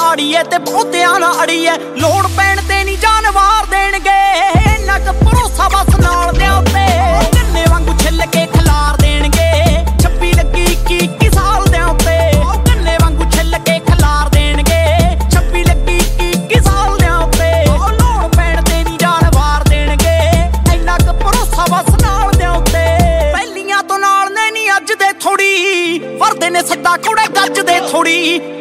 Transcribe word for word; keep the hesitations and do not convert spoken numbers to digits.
ਮਾੜੀਏ ਤੇ ਬਹੁਤਿਆਂ ਨਾ ਅੜੀਏ। ਲੋੜ ਪੈਣ ਤੇ ਨਹੀਂ ਜਾਨ ਵਾਰ ਦੇਣਗੇ, ਇੰਨਾ ਕੁ ਭਰੋਸਾ ਬਸ ਨਾਲ ਦਿਆਂ ਉੱਤੇ। ਗੰਨੇ ਵਾਂਗੂ ਛਿੱਲ ਕੇ ਖਿਲਾਰ ਦੇਣਗੇ, ਛੱਬੀ ਲੱਗੀ ਇੱਕੀ ਇੱਕੀ ਸਾਲ ਦਿਆਂ ਉੱਤੇ। ਗੰਨੇ ਵਾਂਗੂ ਛਿੱਲ ਕੇ ਖਿਲਾਰ ਦੇਣਗੇ, ਛੱਬੀ ਲੱਗੀ ਇੱਕੀ ਇੱਕੀ ਸਾਲ ਦਿਆਂ ਉੱਤੇ। ਲੋੜ ਪੈਣ ਤੇ ਨਹੀਂ ਜਾਨ ਵਾਰ ਦੇਣਗੇ, ਇੰਨਾ ਕੁ ਭਰੋਸਾ ਬਸ ਨਾਲ ਦਿਆਂ ਉੱਤੇ। ਪਹਿਲੀਆਂ ਤੋਂ ਨਾਲ ਨੇ ਨੀ ਅੱਜ ਦੇ ਥੋੜੀ, ਵਰਦੇ ਨੇ ਸੱਦਾ ਕੁੜੇ ਗੱਜ ਦੇ ਥੋੜੀ।